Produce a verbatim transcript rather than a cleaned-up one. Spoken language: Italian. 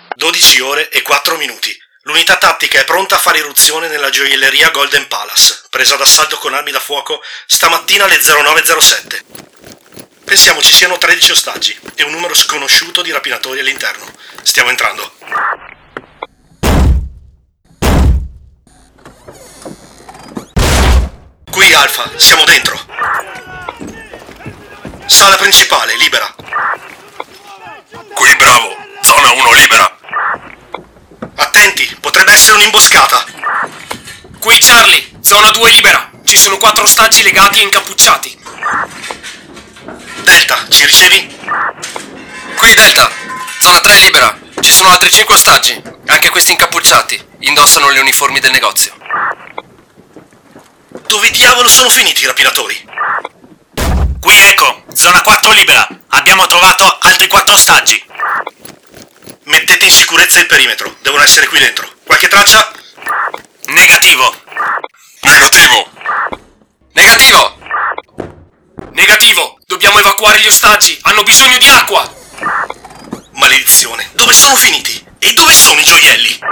dodici ore e quattro minuti. L'unità tattica è pronta a fare irruzione nella gioielleria Golden Palace, presa d'assalto con armi da fuoco stamattina alle zero nove zero sette. Pensiamo ci siano tredici ostaggi e un numero sconosciuto di rapinatori all'interno. Stiamo entrando. Qui Alfa, siamo dentro. Sala principale, libera. Qui Bravo, zona uno libera. Attenti, potrebbe essere un'imboscata. Qui Charlie, zona due libera. Ci sono quattro ostaggi legati e incappucciati. Delta, ci ricevi? Qui Delta, zona tre libera. Ci sono altri cinque ostaggi, anche questi incappucciati. Indossano le uniformi del negozio. Dove diavolo sono finiti i rapinatori? Qui Echo, zona quattro libera. Abbiamo trovato altri quattro ostaggi. Mettete in sicurezza il perimetro, devono essere qui dentro. Qualche traccia? Negativo. Negativo. Negativo! Negativo, dobbiamo evacuare gli ostaggi. Hanno bisogno di acqua. Maledizione, dove sono finiti? E dove sono i gioielli?